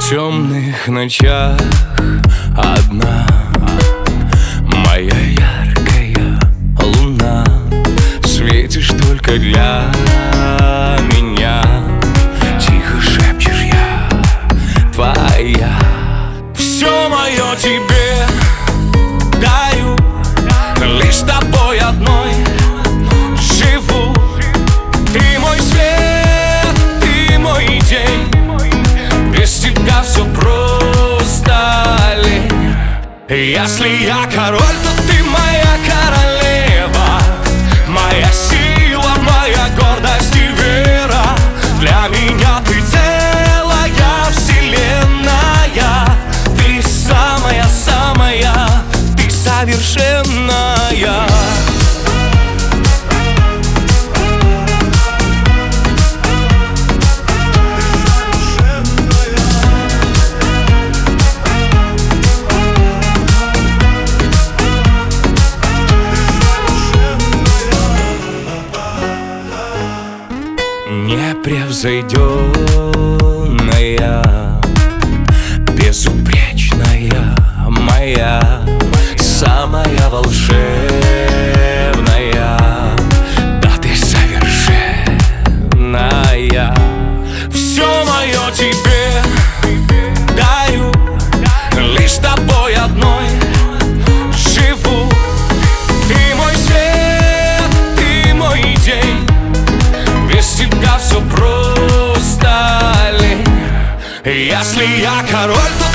темных ночах одна моя яркая луна. Светишь только для меня, тихо шепчешь я твоя. Все мое тебе даю, лишь с тобой одной живу. Ты мой свет, ты мой день, без тебя все просто лень. Если я король, то ты моя королева, моя сила, моя гордость и вера. Для меня ты целая вселенная, ты самая-самая, ты совершенная. Непревзойденная, безупречная моя, самая волшебная, да ты совершенная. Все мое тебе даю, лишь с тобой одной живу. Ты мой свет, ты мой день, без тебя все просто лень. Если я король, то